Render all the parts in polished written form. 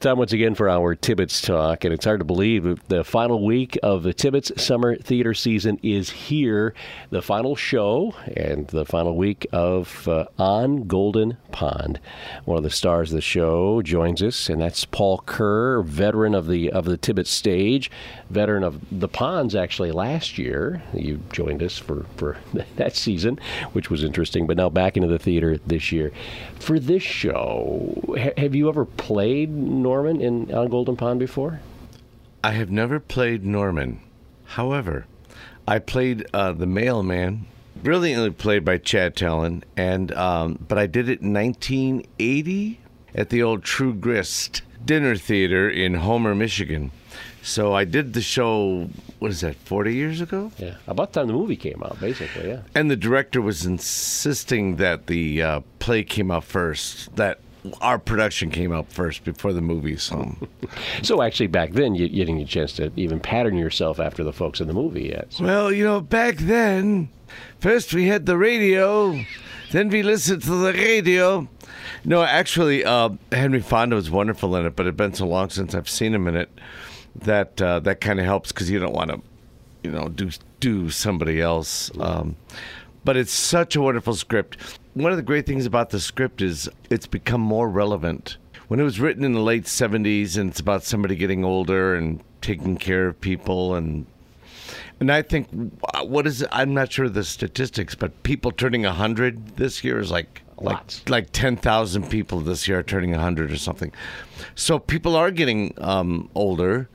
Time once again for our Tibbetts Talk, and it's hard to believe the final week of the Tibbetts Summer Theater season is here. The final show and the final week of On Golden Pond. One of the stars of the show joins us, and that's Paul Kerr, veteran of the Tibbetts stage, veteran of the Ponds actually last year. You joined us for that season, which was interesting, but now back into the theater this year. For this show, have you ever played Norman on Golden Pond before? I have never played Norman. However, I played the mailman, brilliantly played by Chad Tallon, and but I did it in 1980 at the old True Grist Dinner Theater in Homer, Michigan. So I did the show, what is that, 40 years ago? Yeah, about the time the movie came out, basically, yeah. And the director was insisting that the play came out first, that our production came out first before the movie. So actually back then, you didn't get a chance to even pattern yourself after the folks in the movie yet. So. Well, back then, first we had the radio, then we listened to the radio. No, actually, Henry Fonda was wonderful in it, but it's been so long since I've seen him in it that that kind of helps because you don't want to, do somebody else. But it's such a wonderful script. One of the great things about the script is it's become more relevant. When it was written in the late 70s, and it's about somebody getting older and taking care of people, and I think, I'm not sure the statistics, but people turning 100 this year is like 10,000 people this year are turning 100 or something. So people are getting older,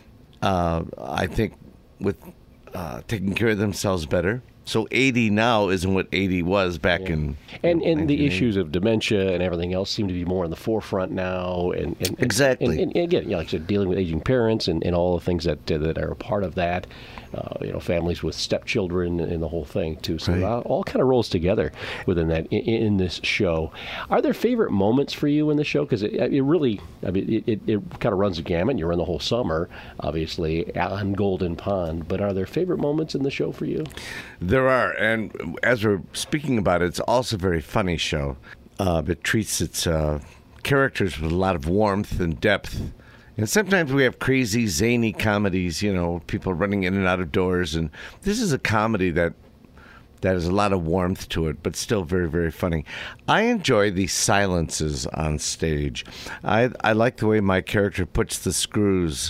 I think, with taking care of themselves better. So 80 now isn't what 80 was back in. And the issues of dementia and everything else seem to be more in the forefront now. And exactly. And again, like I said, dealing with aging parents and all the things that are a part of that. Families with stepchildren and the whole thing too. So right. It all kind of rolls together within that in this show. Are there favorite moments for you in the show? Because it really, it kind of runs the gamut. You run the whole summer, obviously, on Golden Pond. But are there favorite moments in the show for you? There are, and as we're speaking about it, it's also a very funny show. It treats its characters with a lot of warmth and depth. And sometimes we have crazy, zany comedies, people running in and out of doors. And this is a comedy that has a lot of warmth to it, but still very, very funny. I enjoy the silences on stage. I like the way my character puts the screws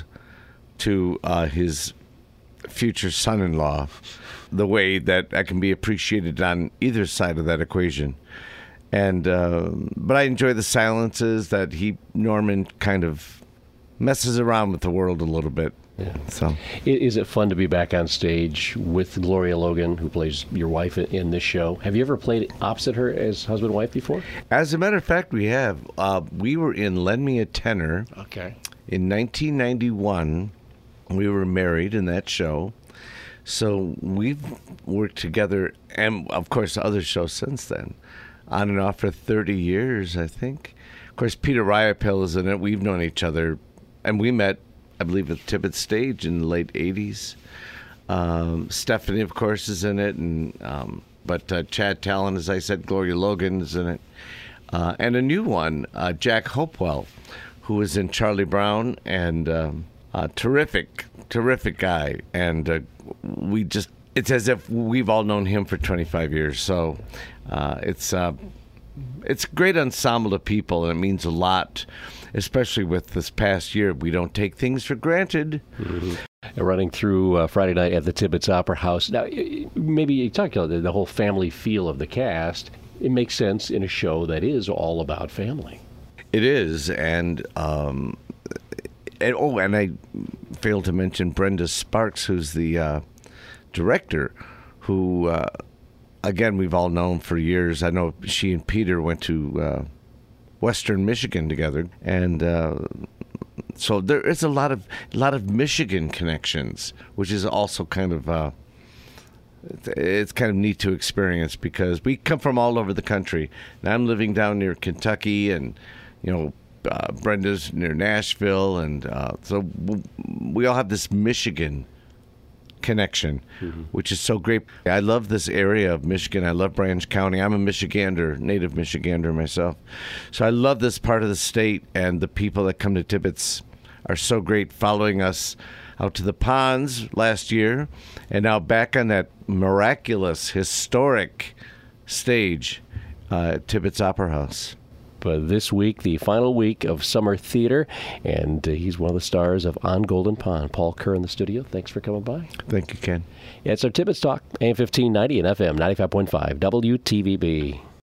to his future son-in-law, the way that can be appreciated on either side of that equation. And but I enjoy the silences that Norman kind of messes around with the world a little bit. Yeah. So, is it fun to be back on stage with Gloria Logan, who plays your wife in this show? Have you ever played opposite her as husband and wife before? As a matter of fact, we have. We were in Lend Me a Tenor. Okay. In 1991, we were married in that show. So we've worked together, and of course, other shows since then, on and off for 30 years, I think. Of course, Peter Riopel is in it. We've known each other, and we met, I believe, at Tibbetts Stage in the late 80s. Stephanie, of course, is in it, but Chad Tallon, as I said, Gloria Logan is in it. And a new one, Jack Hopewell, who was in Charlie Brown, and terrific guy. And it's as if we've all known him for 25 years. So it's a great ensemble of people, and it means a lot, especially with this past year. We don't take things for granted. Mm-hmm. Running through Friday night at the Tibbetts Opera House. Now, maybe you talk about the whole family feel of the cast. It makes sense in a show that is all about family. It is, and I failed to mention Brenda Sparks, who's the director, who, again, we've all known for years. I know she and Peter went to Western Michigan together, and so there is a lot of Michigan connections, which is also kind of it's kind of neat to experience because we come from all over the country. And I'm living down near Kentucky, and Brenda's near Nashville, and so we all have this Michigan connection, which is so great. I love this area of Michigan. I love Branch County. I'm a Michigander, native Michigander myself. So I love this part of the state, and the people that come to Tibbetts are so great, following us out to the ponds last year, and now back on that miraculous, historic stage at Tibbetts Opera House. But this week, the final week of summer theater, and he's one of the stars of On Golden Pond. Paul Kerr in the studio. Thanks for coming by. Thank you, Ken. Yeah, it's our Tibbetts Talk, AM 1590 and FM 95.5, WTVB.